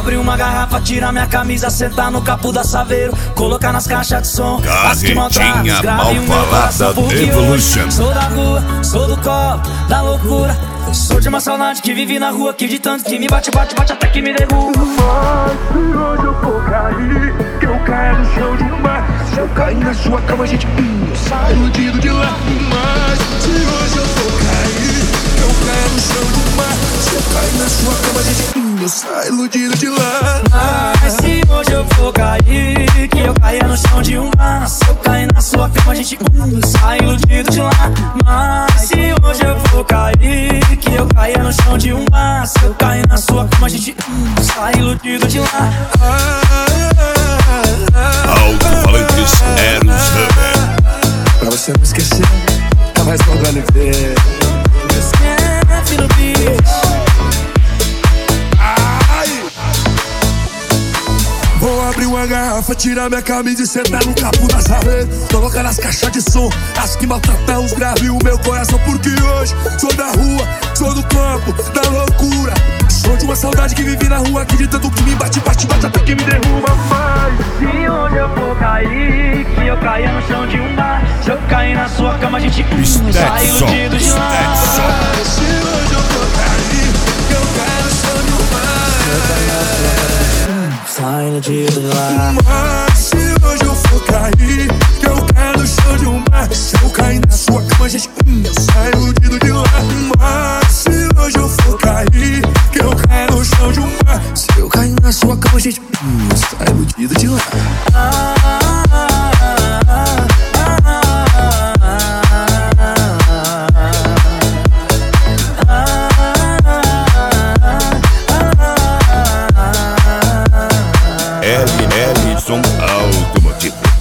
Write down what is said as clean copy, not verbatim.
abrir uma garrafa, tirar minha camisa, sentar no capô da Saveiro, colocar nas caixas de som as que maltratam, grave o meu coração, porque Evolution. sou da rua, sou do copo, da loucura. Sou de uma saudade que vive na rua, que de tanto que me bate, bate, bate até que me derruba. Mas se hoje eu for cair, que eu caia no chão de um bar. Se eu cair na sua cama, gente, eu saio iludido de lá. Mas se hoje eu for cair, que eu caia no chão de um bar. Se eu cair na sua cama, gente, eu saio iludido de lá. Mas se hoje eu for cair, que eu caia no chão de um bar. Se eu cair na sua cama, gente, eu saio iludido de lá. Mas se hoje eu for cair, que eu caia no chão de um bar. Se eu cair na sua cama, gente, sai iludido de lá. Alto-falantes Eros Hammer. Pra você não esquecer, tá mais mandando ver. Esquece no beat. Vou abrir uma garrafa, tirar minha camisa e sentar no capô da Saveiro, colocar nas caixas de som as que maltratam os graves o meu coração, porque hoje sou da rua, sou do campo, da loucura. Sou de uma saudade que vive na rua, que de tanto que me bate, bate, bate até que me derruba. Mas se hoje eu for cair, que eu caia no chão de um bar. Se eu cair na sua cama, a gente sai iludido de lá. se hoje eu for cair, que eu caia no chão de um bar. Sai iludido de lá. Mas se hoje eu for cair, que eu caia no chão de um bar. Se eu cair na sua cama, gente, eu saio iludido de lá. Mas se hoje eu for cair, que eu caia no chão de um bar. Se eu cair na sua cama, gente, eu saio iludido de lá. Elison Automotivo.